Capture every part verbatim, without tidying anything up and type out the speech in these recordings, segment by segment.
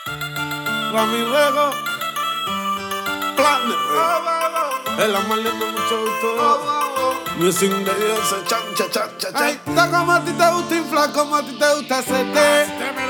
Rami Luego, Planet, el amarle no mucho gusto. Music de Dios, chan, chan, chan, chan. Ay, está como a ti te gusta inflar, como a ti te gusta hacerte.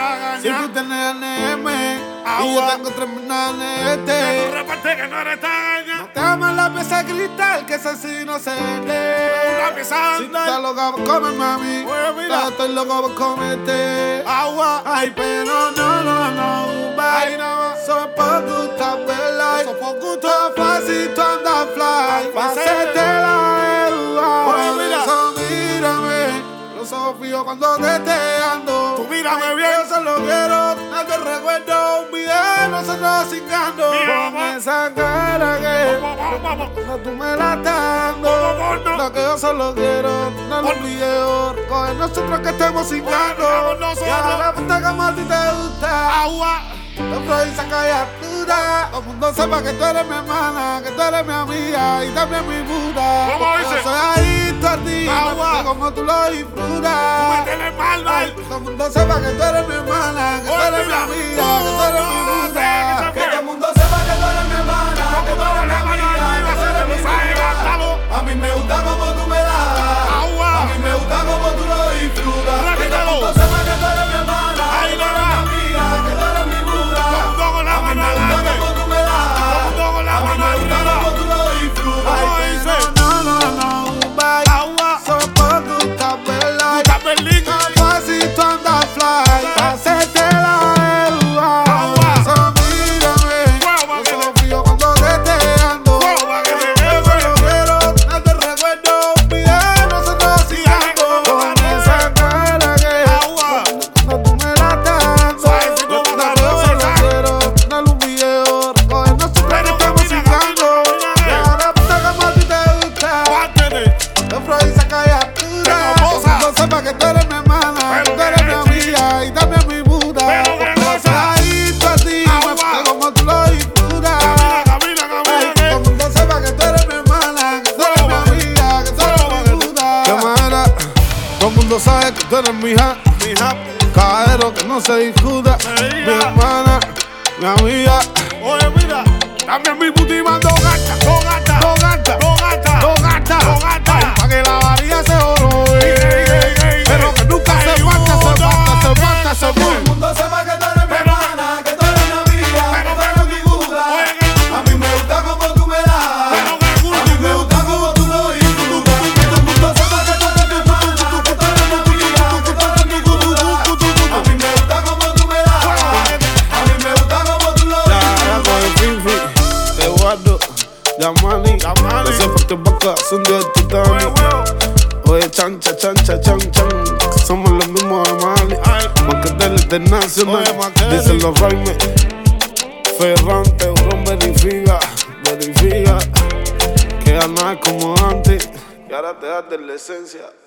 Si tú tienes N M y yo tengo tres mil N T. Tu reporte que no eres taña. No te amas la pieza de cristal, que esa sí no se lee. La pieza Si tú estás loca por comer, mami, yo estoy loco por comerte agua. Ay, pero no, no, no, bye. Solo por gusto, ¿verdad? Eso por gusto. Todo fácil, tú andas fly. Hacerte la educa. Mira. Eso, mírame. Los ojos fijos cuando te esté ando. Tú mírame bien. Yo solo quiero, no te recuerdo un video, nosotros cingando. Mira, Con va. esa cara que Vamos, vamos, no tú me la estás dando. Vamos, no. Lo que yo solo quiero, no lo Pon- video. Coge nosotros que estemos cingando. Vamos nosotros. Y ahora puta como a ti te gusta. Agua. Te improvisa criatura. Todo el mundo sepa que tú eres mi hermana, que tú eres mi amiga y también mi puta. ¿Cómo Yo dice? soy adicto a ti, Agua. que como tú lo disfrutas. Métele mal, mal. Todo el mundo sepa que tú eres mi hermana, que tú eres mi Mira. amiga, que tú eres mi puta. Que todo el mundo sepa que tú eres mi hermana, que tú eres mi amiga, que tú eres mi puta. A mí me gusta como tú me das. Agua. A mí me gusta como tú lo disfrutas. Que todo el Repítelo. mundo sepa que tú eres mi hermana, Ahí que tú le eres va. mi amiga, que tú eres mi puta. Todo con la A mí mano me gusta adelante. como tú me das. Todo con la A mí mano me gusta como arriba. tú lo disfrutas. ¿Cómo Ay, dice? pero no, no, no, bye. Agua. Solo por gusto, ¿verdad? Está Berlín. Fácil tú andas fly, hacerte la educa. Agua. Eso, mírame. Guau, Los que ojos fríos cuando te esté ando. Guau, que te Yo solo quiero, no te recuerdo un video, nosotros cingando. Con esa cara que Agua. no tú me la estás dando. Suavecito, Yo botador, solo ¿sabes? quiero darle un video, coger nosotros que Pero estamos camina, cingando. camina, Y camina. ahora puta como a ti te gusta. Cuártete. Improvisa criatura. Pero goza. No sepa que tú eres mi hermana, Pero que tú que eres mi eres amiga y también mi puta. Pero que Yo goza. soy adicto a ti, Agua. que como tú lo disfrutas. Camina, camina, Ay, camina. todo el mundo sepa que tú eres mi hermana, que tú eres mi amiga, que tú eres mi puta. De manera, todo el mundo sabe que tú eres mi hija, Mi hija. caballero que no se discuta. Me diga. Mi hermana, mi amiga, Oye, mira. También mi puti mando gata. Dos gatas. dos gatas, Dos gatas. dos gatas, Dos gatas. pa' que la varilla se oro. Ey, ey, ey, Pero que nunca ey, se falta, uno, se falta, se dos, falta, se tres. falta. El mundo sepa que tú eres mi Pero- hermana, que tú eres mi amiga, que Pero- tú eres mi puta. Oye, que- A mí me gusta como tú me das. Pero que A mí me gusta como tú lo disfrutas. Que todo el mundo sepa que tú eres mi hermana, que tú eres mi amiga, que tú eres mi puta. A mí me gusta como tú me das. A mí me gusta como tú lo disfrutas. Eduardo, Yamani, Yamani. ese fue que vaca, son de Oye, titanium. huevo. Oye, chancha, chancha, chan, chan, somos los mismos de Mali. Ay. Maquetel internacional, Oye, Maquetel. dicen los raimes. Ferrante, Eurón verifica, verifica que ya no es como antes. Y ahora te das de la esencia.